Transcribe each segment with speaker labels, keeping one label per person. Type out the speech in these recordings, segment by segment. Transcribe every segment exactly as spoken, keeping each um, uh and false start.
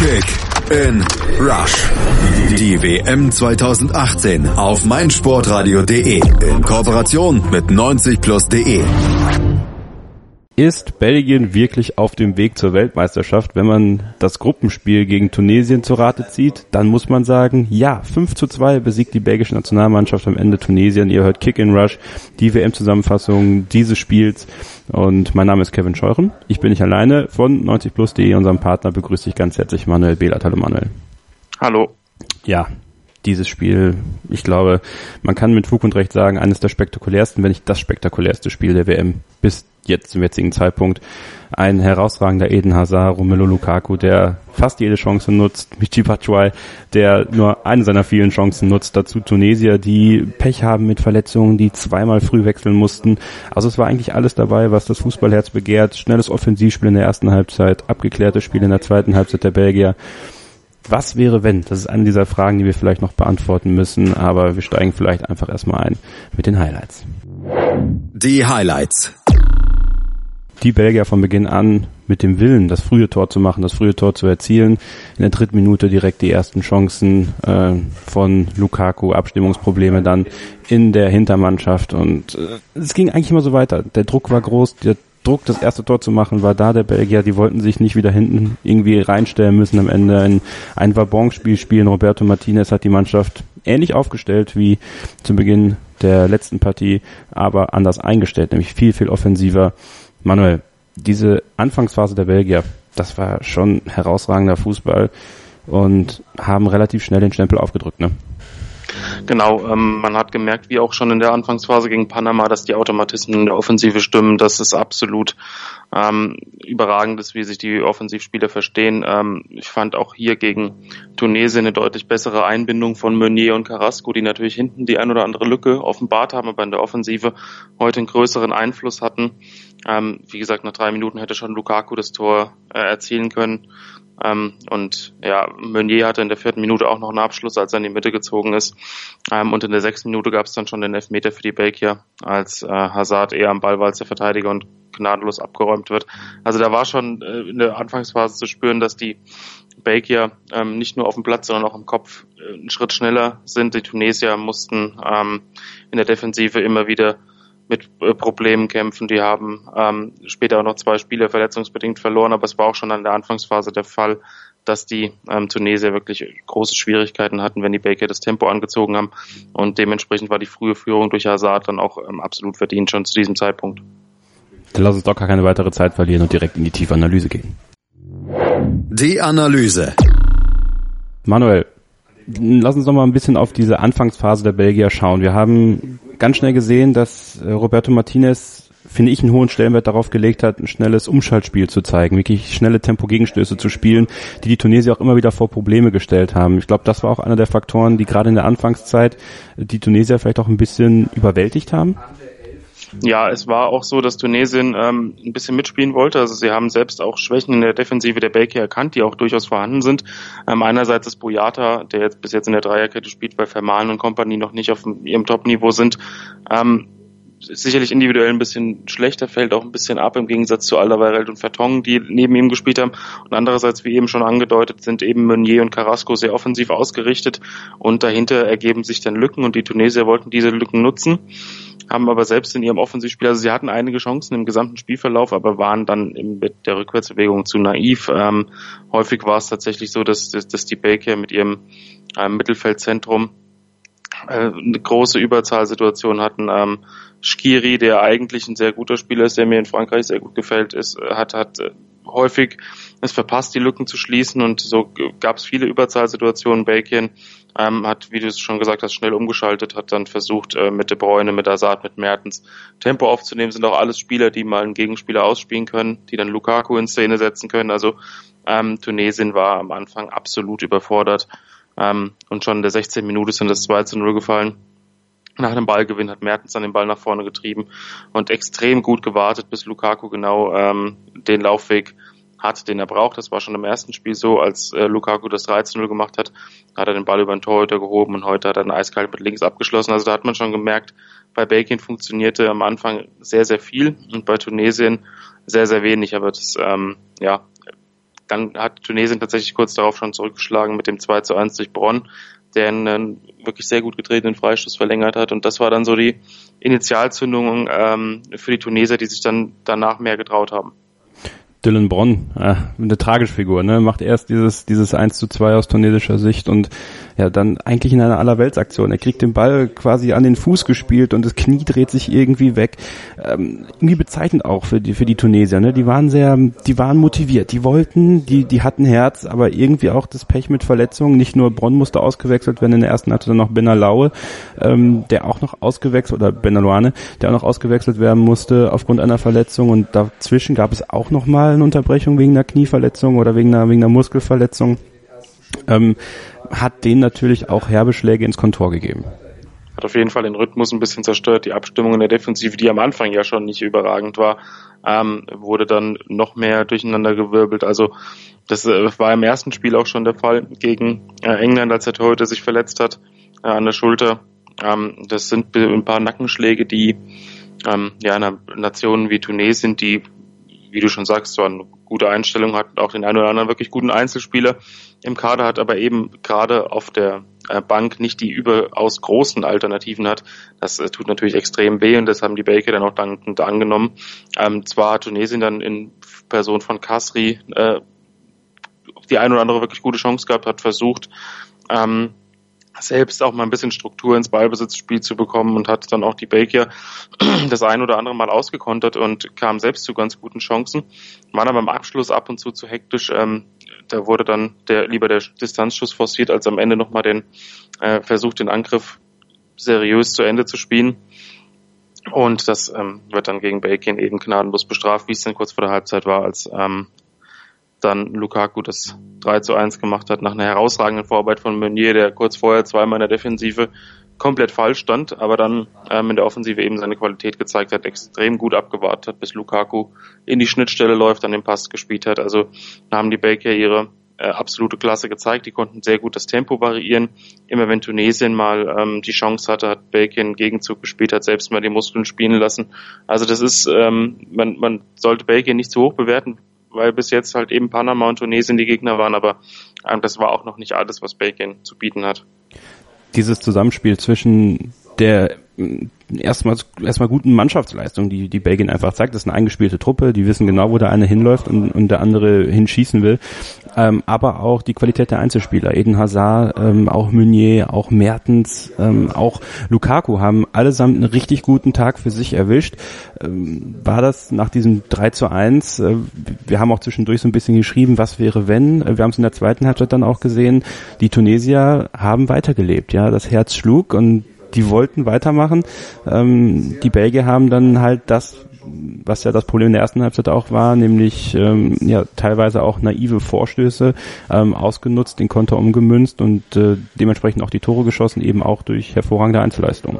Speaker 1: Kick in Rush. Die W M zwanzig achtzehn auf meinsportradio punkt de in Kooperation mit neunzig plus punkt de.
Speaker 2: Ist Belgien wirklich auf dem Weg zur Weltmeisterschaft? Wenn man das Gruppenspiel gegen Tunesien zu Rate zieht, dann muss man sagen, ja, fünf zu zwei besiegt die belgische Nationalmannschaft am Ende Tunesien. Ihr hört Kick in Rush, die W M-Zusammenfassung dieses Spiels. Und mein Name ist Kevin Scheuren. Ich bin nicht alleine. Von neunzig plus punkt de, unserem Partner, begrüße ich ganz herzlich Manuel Behlert. Hallo Manuel.
Speaker 3: Hallo.
Speaker 2: Ja, dieses Spiel, ich glaube, man kann mit Fug und Recht sagen, eines der spektakulärsten, wenn nicht das spektakulärste Spiel der W M bis jetzt zum jetzigen Zeitpunkt. Ein herausragender Eden Hazard, Romelu Lukaku, der fast jede Chance nutzt, Michy Batshuayi, der nur eine seiner vielen Chancen nutzt, dazu Tunesier, die Pech haben mit Verletzungen, die zweimal früh wechseln mussten. Also es war eigentlich alles dabei, was das Fußballherz begehrt. Schnelles Offensivspiel in der ersten Halbzeit, abgeklärtes Spiel in der zweiten Halbzeit der Belgier. Was wäre, wenn? Das ist eine dieser Fragen, die wir vielleicht noch beantworten müssen, aber wir steigen vielleicht einfach erstmal ein mit den Highlights.
Speaker 1: Die Highlights.
Speaker 2: Die Belgier von Beginn an mit dem Willen, das frühe Tor zu machen, das frühe Tor zu erzielen. In der dritten Minute direkt die ersten Chancen äh, von Lukaku, Abstimmungsprobleme dann in der Hintermannschaft und äh, es ging eigentlich immer so weiter. Der Druck war groß, der Druck, das erste Tor zu machen, war da der Belgier. Die wollten sich nicht wieder hinten irgendwie reinstellen müssen am Ende. Ein, ein Wabonspiel spielen. Roberto Martinez hat die Mannschaft ähnlich aufgestellt wie zu Beginn der letzten Partie, aber anders eingestellt, nämlich viel, viel offensiver. Manuel, diese Anfangsphase der Belgier, das war schon herausragender Fußball und haben relativ schnell den Stempel aufgedrückt, ne?
Speaker 3: Genau, ähm, man hat gemerkt, wie auch schon in der Anfangsphase gegen Panama, dass die Automatismen in der Offensive stimmen. Das ist absolut ähm, überragend ist, wie sich die Offensivspieler verstehen. Ähm, ich fand auch hier gegen Tunesien eine deutlich bessere Einbindung von Meunier und Carrasco, die natürlich hinten die ein oder andere Lücke offenbart haben, aber in der Offensive heute einen größeren Einfluss hatten. Ähm, wie gesagt, nach drei Minuten hätte schon Lukaku das Tor äh, erzielen können. Ähm, und ja, Meunier hatte in der vierten Minute auch noch einen Abschluss, als er in die Mitte gezogen ist. Ähm, und in der sechsten Minute gab es dann schon den Elfmeter für die Belgier, als äh, Hazard eher am Ball war als der Verteidiger und gnadenlos abgeräumt wird. Also da war schon äh, in der Anfangsphase zu spüren, dass die Belgier ähm, nicht nur auf dem Platz, sondern auch im Kopf äh, einen Schritt schneller sind. Die Tunesier mussten ähm, in der Defensive immer wieder mit äh, Problemen kämpfen. Die haben ähm, später auch noch zwei Spiele verletzungsbedingt verloren, aber es war auch schon an der Anfangsphase der Fall, dass die ähm, Tunesier wirklich große Schwierigkeiten hatten, wenn die Belgier das Tempo angezogen haben. Und dementsprechend war die frühe Führung durch Hazard dann auch ähm, absolut verdient, schon zu diesem Zeitpunkt.
Speaker 2: Dann lass uns doch gar keine weitere Zeit verlieren und direkt in die tiefe Analyse gehen.
Speaker 1: Die Analyse.
Speaker 2: Manuel, lass uns doch mal ein bisschen auf diese Anfangsphase der Belgier schauen. Wir haben ganz schnell gesehen, dass Roberto Martinez, finde ich, einen hohen Stellenwert darauf gelegt hat, ein schnelles Umschaltspiel zu zeigen, wirklich schnelle Tempo-Gegenstöße zu spielen, die die Tunesier auch immer wieder vor Probleme gestellt haben. Ich glaube, das war auch einer der Faktoren, die gerade in der Anfangszeit die Tunesier vielleicht auch ein bisschen überwältigt haben.
Speaker 3: Ja, es war auch so, dass Tunesien ähm, ein bisschen mitspielen wollte. Also sie haben selbst auch Schwächen in der Defensive der Belgier erkannt, die auch durchaus vorhanden sind. Ähm, einerseits ist Boyata, der jetzt bis jetzt in der Dreierkette spielt, weil Vermaelen und Kompanie noch nicht auf ihrem Top-Niveau sind, ähm, ist sicherlich individuell ein bisschen schlechter, fällt auch ein bisschen ab im Gegensatz zu Alderweireld und Vertongen, die neben ihm gespielt haben. Und andererseits, wie eben schon angedeutet, sind eben Meunier und Carrasco sehr offensiv ausgerichtet und dahinter ergeben sich dann Lücken und die Tunesier wollten diese Lücken nutzen, haben aber selbst in ihrem Offensivspiel, also sie hatten einige Chancen im gesamten Spielverlauf, aber waren dann mit der Rückwärtsbewegung zu naiv. Ähm, häufig war es tatsächlich so, dass, dass, dass die Belgier mit ihrem ähm, Mittelfeldzentrum äh, eine große Überzahlsituation hatten. Ähm, Shqiri, der eigentlich ein sehr guter Spieler ist, der mir in Frankreich sehr gut gefällt, ist, hat, hat äh, häufig es verpasst, die Lücken zu schließen und so gab es viele Überzahlsituationen. Belgien ähm, hat, wie du es schon gesagt hast, schnell umgeschaltet, hat dann versucht, äh, mit De Bruyne, mit Hazard, mit Mertens Tempo aufzunehmen. Sind auch alles Spieler, die mal einen Gegenspieler ausspielen können, die dann Lukaku in Szene setzen können. Also ähm, Tunesien war am Anfang absolut überfordert ähm, und schon in der sechzehnten Minute sind das zwei zu null gefallen. Nach dem Ballgewinn hat Mertens dann den Ball nach vorne getrieben und extrem gut gewartet, bis Lukaku genau ähm, den Laufweg hat, den er braucht. Das war schon im ersten Spiel so, als äh, Lukaku das drei zu null gemacht hat, hat er den Ball über den Torhüter gehoben und heute hat er dann eiskalt mit links abgeschlossen. Also da hat man schon gemerkt, bei Belgien funktionierte am Anfang sehr, sehr viel und bei Tunesien sehr, sehr wenig. Aber das ähm, ja dann hat Tunesien tatsächlich kurz darauf schon zurückgeschlagen mit dem zwei zu eins durch Bronn, der einen wirklich sehr gut getretenen Freistoß verlängert hat. Und das war dann so die Initialzündung ähm, für die Tunesier, die sich dann danach mehr getraut haben.
Speaker 2: Dylan Bronn, äh, eine tragische Figur, ne? Macht erst dieses dieses eins zu zwei aus tunesischer Sicht und ja, dann eigentlich in einer Allerweltsaktion. Er kriegt den Ball quasi an den Fuß gespielt und das Knie dreht sich irgendwie weg. Ähm, irgendwie bezeichnend auch für die für die Tunesier, ne? Die waren sehr, die waren motiviert, die wollten, die die hatten Herz, aber irgendwie auch das Pech mit Verletzungen. Nicht nur Bronn musste ausgewechselt werden, in der ersten hatte dann noch Benalaue, ähm, der auch noch ausgewechselt, oder Benalouane, der auch noch ausgewechselt werden musste aufgrund einer Verletzung, und dazwischen gab es auch noch mal eine Unterbrechung wegen einer Knieverletzung oder wegen einer wegen einer Muskelverletzung. Ähm, hat denen natürlich auch herbe Schläge ins Kontor gegeben.
Speaker 3: Hat auf jeden Fall den Rhythmus ein bisschen zerstört. Die Abstimmung in der Defensive, die am Anfang ja schon nicht überragend war, ähm, wurde dann noch mehr durcheinander gewirbelt. Also das äh, war im ersten Spiel auch schon der Fall gegen äh, England, als der Torhüter sich verletzt hat äh, an der Schulter. Ähm, das sind ein paar Nackenschläge, die ähm, ja in einer Nation wie Tunesien, die, wie du schon sagst, so eine gute Einstellung hat, auch den einen oder anderen wirklich guten Einzelspieler im Kader hat, aber eben gerade auf der äh, Bank nicht die überaus großen Alternativen hat. Das äh, tut natürlich extrem weh, und das haben die Belgier dann auch dankend angenommen. Ähm, zwar hat Tunesien dann in Person von Kasri äh, die eine oder andere wirklich gute Chance gehabt, hat versucht, ähm, selbst auch mal ein bisschen Struktur ins Ballbesitzspiel zu bekommen, und hat dann auch die Belgier das ein oder andere Mal ausgekontert und kam selbst zu ganz guten Chancen. War aber im Abschluss ab und zu zu hektisch. Ähm, da wurde dann der lieber der Distanzschuss forciert, als am Ende nochmal den äh, Versuch, den Angriff seriös zu Ende zu spielen. Und das ähm, wird dann gegen Belgien eben gnadenlos bestraft, wie es dann kurz vor der Halbzeit war, als ähm, dann Lukaku das drei zu eins gemacht hat, nach einer herausragenden Vorarbeit von Meunier, der kurz vorher zweimal in der Defensive komplett falsch stand, aber dann ähm, in der Offensive eben seine Qualität gezeigt hat, extrem gut abgewartet hat, bis Lukaku in die Schnittstelle läuft, dann den Pass gespielt hat. Also haben die Belgier ihre äh, absolute Klasse gezeigt, die konnten sehr gut das Tempo variieren. Immer wenn Tunesien mal ähm, die Chance hatte, hat Belgien einen Gegenzug gespielt, hat selbst mal die Muskeln spielen lassen. Also das ist, ähm, man, man sollte Belgien nicht zu hoch bewerten, weil bis jetzt halt eben Panama und Tunesien die Gegner waren, aber ähm, das war auch noch nicht alles, was Belgien zu bieten hat.
Speaker 2: Dieses Zusammenspiel zwischen der erstmal erstmal guten Mannschaftsleistung, die die Belgien einfach zeigt, das ist eine eingespielte Truppe, die wissen genau, wo der eine hinläuft und, und der andere hinschießen will, ähm, aber auch die Qualität der Einzelspieler, Eden Hazard, ähm, auch Meunier, auch Mertens, ähm, auch Lukaku haben allesamt einen richtig guten Tag für sich erwischt. Ähm, war das nach diesem drei zu eins, äh, wir haben auch zwischendurch so ein bisschen geschrieben, was wäre wenn, wir haben es in der zweiten Halbzeit dann auch gesehen, die Tunesier haben weitergelebt, ja, das Herz schlug und die wollten weitermachen. Ähm, die Belgier haben dann halt das, was ja das Problem in der ersten Halbzeit auch war, nämlich ähm, ja teilweise auch naive Vorstöße ähm, ausgenutzt, den Konter umgemünzt und äh, dementsprechend auch die Tore geschossen, eben auch durch hervorragende Einzelleistungen.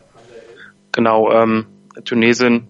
Speaker 3: Genau, ähm, Tunesien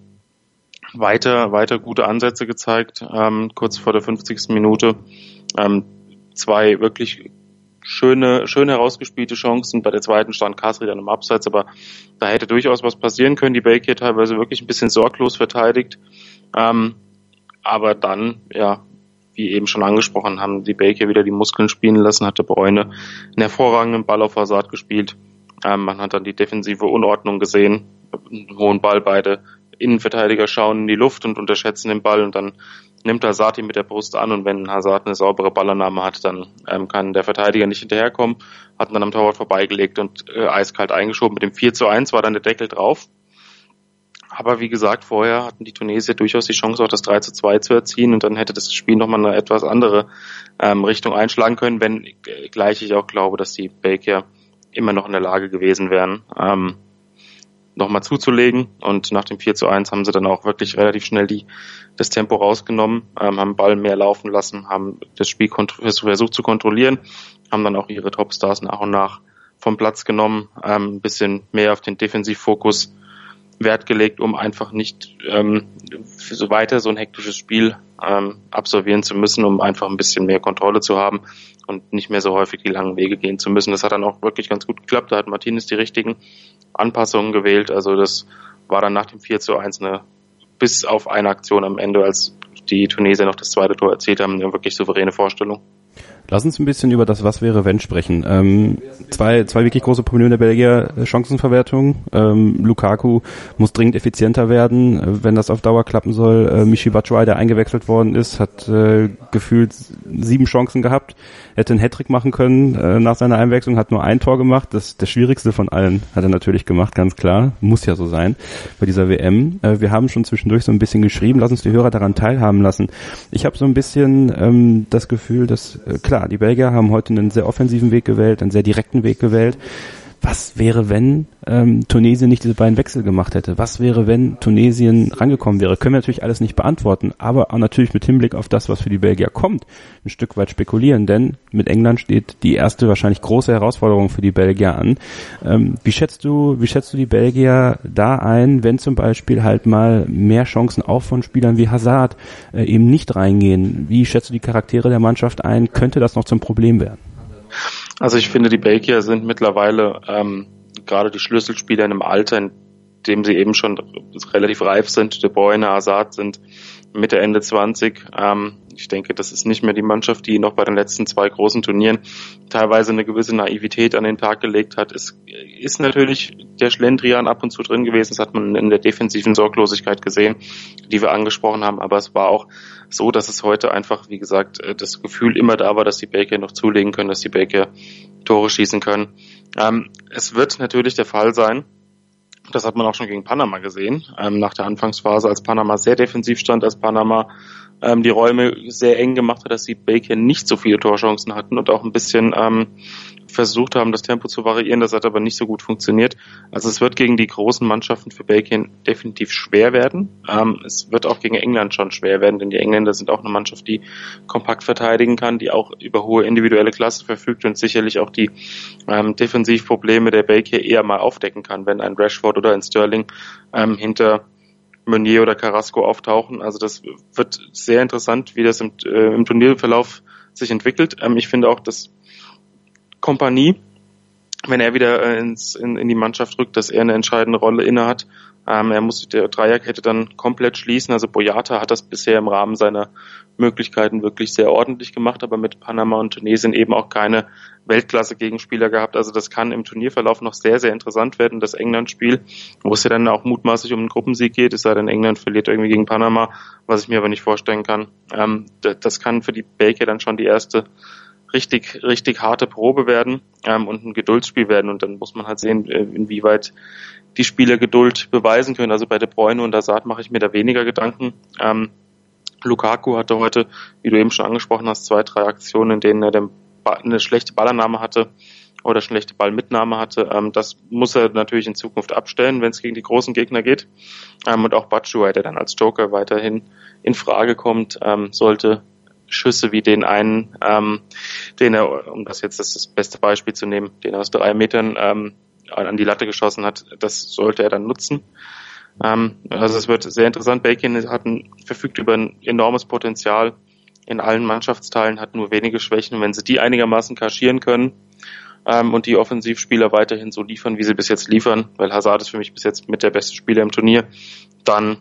Speaker 3: weiter weiter gute Ansätze gezeigt, ähm, kurz vor der fünfzigsten Minute. Ähm, zwei wirklich schöne, schön herausgespielte Chancen. Bei der zweiten stand Kasri dann im Abseits, aber da hätte durchaus was passieren können. Die Belgier teilweise wirklich ein bisschen sorglos verteidigt. Ähm, aber dann, ja, wie eben schon angesprochen, haben die Belgier wieder die Muskeln spielen lassen, hatte Bräune einen hervorragenden Ball auf Hazard gespielt. Ähm, man hat dann die defensive Unordnung gesehen. Einen hohen Ball, beide Innenverteidiger schauen in die Luft und unterschätzen den Ball, und dann nimmt Hazard ihn mit der Brust an, und wenn Hazard eine saubere Ballannahme hat, dann ähm, kann der Verteidiger nicht hinterherkommen, hat ihn dann am Torwart vorbeigelegt und äh, eiskalt eingeschoben. Mit dem vier zu eins war dann der Deckel drauf. Aber wie gesagt, vorher hatten die Tunesier durchaus die Chance, auch das drei zu zwei zu erzielen, und dann hätte das Spiel nochmal eine etwas andere ähm, Richtung einschlagen können, wenn äh, gleich ich auch glaube, dass die Belgier immer noch in der Lage gewesen wären, ähm, nochmal zuzulegen, und nach dem vier zu eins haben sie dann auch wirklich relativ schnell die das Tempo rausgenommen, ähm, haben Ball mehr laufen lassen, haben das Spiel kont- versucht zu kontrollieren, haben dann auch ihre Topstars nach und nach vom Platz genommen, ähm, ein bisschen mehr auf den Defensivfokus Wert gelegt, um einfach nicht ähm, so weiter so ein hektisches Spiel ähm, absolvieren zu müssen, um einfach ein bisschen mehr Kontrolle zu haben und nicht mehr so häufig die langen Wege gehen zu müssen. Das hat dann auch wirklich ganz gut geklappt. Da hat Martinez die richtigen Anpassungen gewählt. Also das war dann nach dem vier zu eins eine bis auf eine Aktion am Ende, als die Tunesier noch das zweite Tor erzielt haben, eine wirklich souveräne Vorstellung.
Speaker 2: Lass uns ein bisschen über das Was wäre wenn sprechen. Ähm, zwei, zwei wirklich große Probleme der Belgier, Chancenverwertung. Ähm, Lukaku muss dringend effizienter werden, wenn das auf Dauer klappen soll. Äh, Michy Batshuayi, der eingewechselt worden ist, hat äh, gefühlt sieben Chancen gehabt, hätte einen Hattrick machen können äh, nach seiner Einwechslung, hat nur ein Tor gemacht. Das das Schwierigste von allen hat er natürlich gemacht, ganz klar. Muss ja so sein bei dieser W M. Äh, wir haben schon zwischendurch so ein bisschen geschrieben, lass uns die Hörer daran teilhaben lassen. Ich habe so ein bisschen ähm, das Gefühl, dass äh, klar, die Belgier haben heute einen sehr offensiven Weg gewählt, einen sehr direkten Weg gewählt. Was wäre, wenn ähm, Tunesien nicht diese beiden Wechsel gemacht hätte? Was wäre, wenn Tunesien rangekommen wäre? Können wir natürlich alles nicht beantworten, aber auch natürlich mit Hinblick auf das, was für die Belgier kommt, ein Stück weit spekulieren, denn mit England steht die erste wahrscheinlich große Herausforderung für die Belgier an. Ähm, wie schätzt du, wie schätzt du die Belgier da ein, wenn zum Beispiel halt mal mehr Chancen auch von Spielern wie Hazard äh, eben nicht reingehen? Wie schätzt du die Charaktere der Mannschaft ein? Könnte das noch zum Problem werden?
Speaker 3: Also ich finde, die Belgier sind mittlerweile ähm, gerade die Schlüsselspieler in einem Alter, in dem sie eben schon relativ reif sind. De Bruyne, Hazard sind Mitte, Ende zwanzig. Ähm, ich denke, das ist nicht mehr die Mannschaft, die noch bei den letzten zwei großen Turnieren teilweise eine gewisse Naivität an den Tag gelegt hat. Es ist natürlich der Schlendrian ab und zu drin gewesen. Das hat man in der defensiven Sorglosigkeit gesehen, die wir angesprochen haben. Aber es war auch so, dass es heute einfach, wie gesagt, das Gefühl immer da war, dass die Belgier noch zulegen können, dass die Belgier Tore schießen können. Ähm, es wird natürlich der Fall sein, das hat man auch schon gegen Panama gesehen, ähm, nach der Anfangsphase, als Panama sehr defensiv stand, als Panama ähm, die Räume sehr eng gemacht hat, dass die Belgier nicht so viele Torchancen hatten und auch ein bisschen ähm, versucht haben, das Tempo zu variieren. Das hat aber nicht so gut funktioniert. Also es wird gegen die großen Mannschaften für Belgien definitiv schwer werden. Ähm, es wird auch gegen England schon schwer werden, denn die Engländer sind auch eine Mannschaft, die kompakt verteidigen kann, die auch über hohe individuelle Klasse verfügt und sicherlich auch die ähm, Defensivprobleme der Belgier eher mal aufdecken kann, wenn ein Rashford oder ein Sterling ähm, hinter Meunier oder Carrasco auftauchen. Also das wird sehr interessant, wie das im, äh, im Turnierverlauf sich entwickelt. Ähm, ich finde auch, dass Kompanie, wenn er wieder äh, ins, in, in die Mannschaft rückt, dass er eine entscheidende Rolle innehat. Ähm, er muss die Dreierkette dann komplett schließen. Also Boyata hat das bisher im Rahmen seiner Möglichkeiten wirklich sehr ordentlich gemacht, aber mit Panama und Tunesien eben auch keine Weltklasse-Gegenspieler gehabt. Also das kann im Turnierverlauf noch sehr, sehr interessant werden. Das England-Spiel, wo es ja dann auch mutmaßlich um einen Gruppensieg geht, es sei denn, England verliert irgendwie gegen Panama, was ich mir aber nicht vorstellen kann. Ähm, das kann für die Belgier dann schon die erste richtig, richtig harte Probe werden ähm, und ein Geduldsspiel werden. Und dann muss man halt sehen, inwieweit die Spieler Geduld beweisen können. Also bei De Bruyne und Hazard mache ich mir da weniger Gedanken. Ähm, Lukaku hatte heute, wie du eben schon angesprochen hast, zwei, drei Aktionen, in denen er den Ball, eine schlechte Ballannahme hatte oder schlechte Ballmitnahme hatte. Ähm, das muss er natürlich in Zukunft abstellen, wenn es gegen die großen Gegner geht. Ähm, und auch Batshuayi, der dann als Joker weiterhin in Frage kommt, ähm, sollte Schüsse wie den einen, ähm, den er, um das jetzt das, das beste Beispiel zu nehmen, den er aus drei Metern ähm, an die Latte geschossen hat, das sollte er dann nutzen. Ähm, also es wird sehr interessant. Belgien hat ein, verfügt über ein enormes Potenzial in allen Mannschaftsteilen, hat nur wenige Schwächen. Wenn sie die einigermaßen kaschieren können ähm, und die Offensivspieler weiterhin so liefern, wie sie bis jetzt liefern, weil Hazard ist für mich bis jetzt mit der beste Spieler im Turnier, dann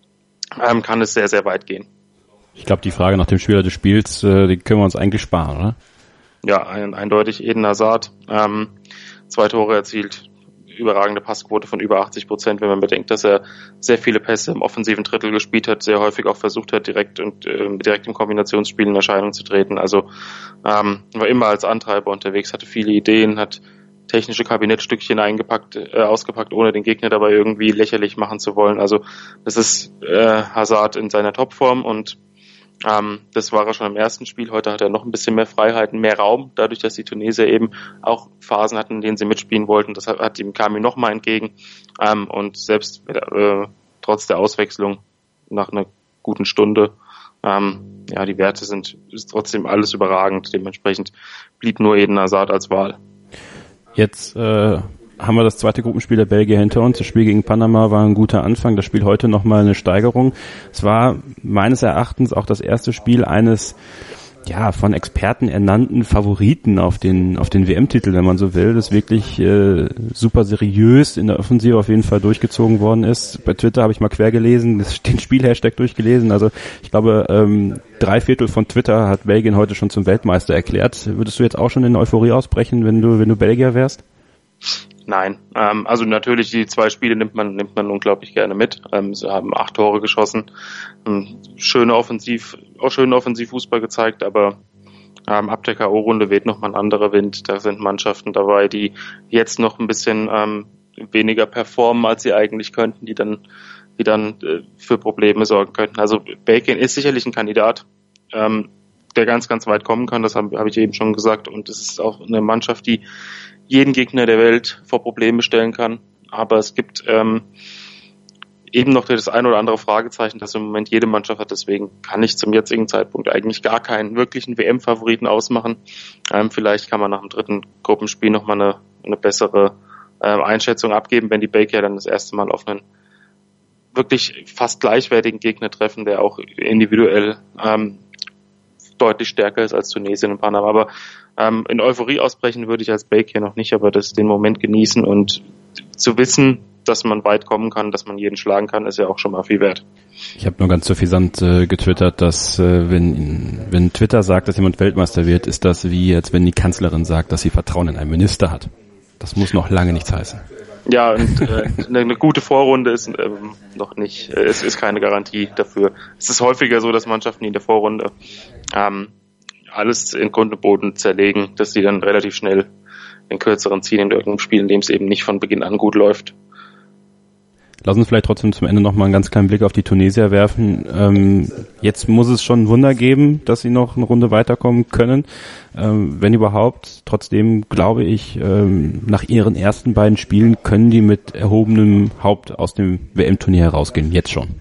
Speaker 3: ähm, kann es sehr, sehr weit gehen.
Speaker 2: Ich glaube, die Frage nach dem Spieler des Spiels, äh, die können wir uns eigentlich sparen, oder?
Speaker 3: Ja, ein, eindeutig Eden Hazard. Ähm, zwei Tore erzielt, überragende Passquote von über achtzig Prozent, wenn man bedenkt, dass er sehr viele Pässe im offensiven Drittel gespielt hat, sehr häufig auch versucht hat, direkt und äh, direkt im Kombinationsspiel in Erscheinung zu treten. Also ähm, war immer als Antreiber unterwegs, hatte viele Ideen, hat technische Kabinettstückchen eingepackt, äh, ausgepackt, ohne den Gegner dabei irgendwie lächerlich machen zu wollen. Also das ist äh, Hazard in seiner Topform und Ähm, das war er schon im ersten Spiel. Heute hat er noch ein bisschen mehr Freiheiten, mehr Raum, dadurch, dass die Tunesier eben auch Phasen hatten, in denen sie mitspielen wollten. Das hat, hat ihm kam ihm nochmal entgegen. Ähm, und selbst äh, trotz der Auswechslung nach einer guten Stunde, ähm, ja, die Werte sind ist trotzdem alles überragend. Dementsprechend blieb nur Eden Hazard als Wahl.
Speaker 2: Jetzt äh haben wir das zweite Gruppenspiel der Belgier hinter uns. Das Spiel gegen Panama war ein guter Anfang. Das Spiel heute nochmal eine Steigerung. Es war meines Erachtens auch das erste Spiel eines ja, von Experten ernannten Favoriten auf den auf den W M-Titel, wenn man so will, das wirklich äh, super seriös in der Offensive auf jeden Fall durchgezogen worden ist. Bei Twitter habe ich mal quer gelesen, das, den Spiel-Hashtag durchgelesen, also ich glaube, ähm, drei Viertel von Twitter hat Belgien heute schon zum Weltmeister erklärt. Würdest du jetzt auch schon in Euphorie ausbrechen, wenn du wenn du Belgier wärst?
Speaker 3: Nein, ähm, also natürlich die zwei Spiele nimmt man nimmt man unglaublich gerne mit. Ähm, sie haben acht Tore geschossen, ähm, schöne Offensiv, auch schönen Offensivfußball gezeigt, aber ähm, ab der K O-Runde weht noch mal ein anderer Wind. Da sind Mannschaften dabei, die jetzt noch ein bisschen ähm, weniger performen, als sie eigentlich könnten, die dann die dann äh, für Probleme sorgen könnten. Also Belgien ist sicherlich ein Kandidat, ähm, der ganz ganz weit kommen kann. Das habe hab ich eben schon gesagt, und es ist auch eine Mannschaft, die jeden Gegner der Welt vor Probleme stellen kann. Aber es gibt ähm, eben noch das ein oder andere Fragezeichen, das im Moment jede Mannschaft hat. Deswegen kann ich zum jetzigen Zeitpunkt eigentlich gar keinen wirklichen W M-Favoriten ausmachen. Ähm, vielleicht kann man nach dem dritten Gruppenspiel nochmal eine, eine bessere ähm, Einschätzung abgeben, wenn die Belgier dann das erste Mal auf einen wirklich fast gleichwertigen Gegner treffen, der auch individuell ähm, deutlich stärker ist als Tunesien und Panama. Aber ähm, in Euphorie ausbrechen würde ich als Belgier noch nicht, aber das den Moment genießen und zu wissen, dass man weit kommen kann, dass man jeden schlagen kann, ist ja auch schon mal viel wert.
Speaker 2: Ich habe nur ganz suffisant äh, getwittert, dass äh, wenn wenn Twitter sagt, dass jemand Weltmeister wird, ist das wie, als wenn die Kanzlerin sagt, dass sie Vertrauen in einen Minister hat. Das muss noch lange nichts heißen.
Speaker 3: Ja, und äh, eine gute Vorrunde ist ähm, noch nicht, äh, es ist keine Garantie dafür. Es ist häufiger so, dass Mannschaften, die in der Vorrunde ähm, alles in Grund und Boden zerlegen, dass sie dann relativ schnell den kürzeren ziehen in irgendeinem Spiel, in dem es eben nicht von Beginn an gut läuft.
Speaker 2: Lass uns vielleicht trotzdem zum Ende noch mal einen ganz kleinen Blick auf die Tunesier werfen. Ähm, jetzt muss es schon ein Wunder geben, dass sie noch eine Runde weiterkommen können, ähm, wenn überhaupt. Trotzdem glaube ich, ähm, nach ihren ersten beiden Spielen können die mit erhobenem Haupt aus dem W M-Turnier herausgehen, jetzt schon.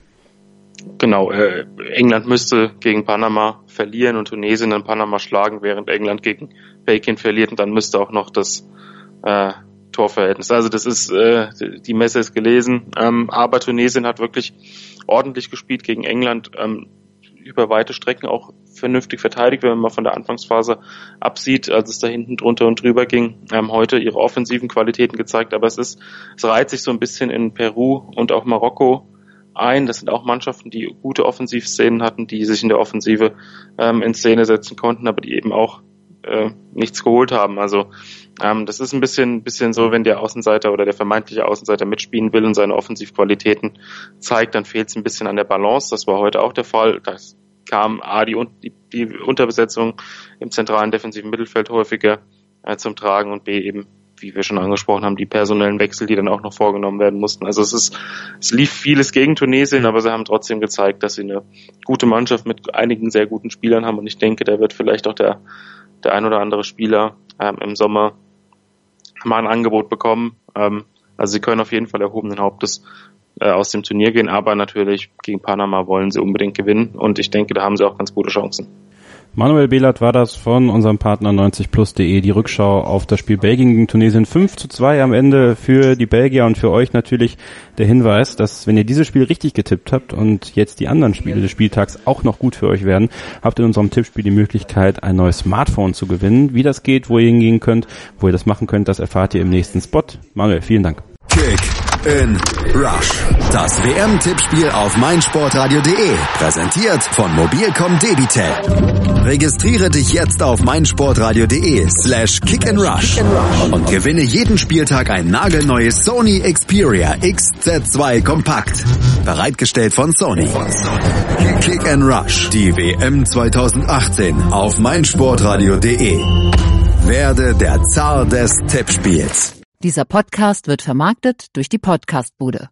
Speaker 3: Genau, äh, England müsste gegen Panama verlieren und Tunesien dann Panama schlagen, während England gegen Belgien verliert, und dann müsste auch noch das äh, Torverhältnis. Also das ist, äh, die Messe ist gelesen, ähm, aber Tunesien hat wirklich ordentlich gespielt gegen England, ähm, über weite Strecken auch vernünftig verteidigt, wenn man mal von der Anfangsphase absieht, als es da hinten drunter und drüber ging, haben heute ihre offensiven Qualitäten gezeigt, aber es ist, es reiht sich so ein bisschen in Peru und auch Marokko ein. Das sind auch Mannschaften, die gute Offensivszenen hatten, die sich in der Offensive ähm, in Szene setzen konnten, aber die eben auch äh, nichts geholt haben. Also ähm, das ist ein bisschen, bisschen so, wenn der Außenseiter oder der vermeintliche Außenseiter mitspielen will und seine Offensivqualitäten zeigt, dann fehlt es ein bisschen an der Balance. Das war heute auch der Fall. Das kam A, die, die, die Unterbesetzung im zentralen defensiven Mittelfeld häufiger äh, zum Tragen, und B eben, wie wir schon angesprochen haben, die personellen Wechsel, die dann auch noch vorgenommen werden mussten. Also es ist, es lief vieles gegen Tunesien, aber sie haben trotzdem gezeigt, dass sie eine gute Mannschaft mit einigen sehr guten Spielern haben, und ich denke, da wird vielleicht auch der, der ein oder andere Spieler ähm, im Sommer mal ein Angebot bekommen. Ähm, also sie können auf jeden Fall erhobenen Hauptes äh, aus dem Turnier gehen, aber natürlich gegen Panama wollen sie unbedingt gewinnen, und ich denke, da haben sie auch ganz gute Chancen.
Speaker 2: Manuel Behlert war das von unserem Partner neunzig plus punkt de, die Rückschau auf das Spiel Belgien gegen Tunesien. fünf zu zwei am Ende für die Belgier, und für euch natürlich der Hinweis, dass wenn ihr dieses Spiel richtig getippt habt und jetzt die anderen Spiele des Spieltags auch noch gut für euch werden, habt ihr in unserem Tippspiel die Möglichkeit, ein neues Smartphone zu gewinnen. Wie das geht, wo ihr hingehen könnt, wo ihr das machen könnt, das erfahrt ihr im nächsten Spot. Manuel, vielen Dank.
Speaker 1: Kick in Rush. Das W M-Tippspiel auf meinsportradio punkt de. Präsentiert von Mobilcom Debitel. Registriere dich jetzt auf meinsportradio punkt de slash kick in rush und gewinne jeden Spieltag ein nagelneues Sony Xperia X Z zwei Kompakt. Bereitgestellt von Sony. Kick in Rush. Die W M zwanzig achtzehn auf meinsportradio punkt de. Werde der Zar des Tippspiels.
Speaker 4: Dieser Podcast wird vermarktet durch die Podcastbude.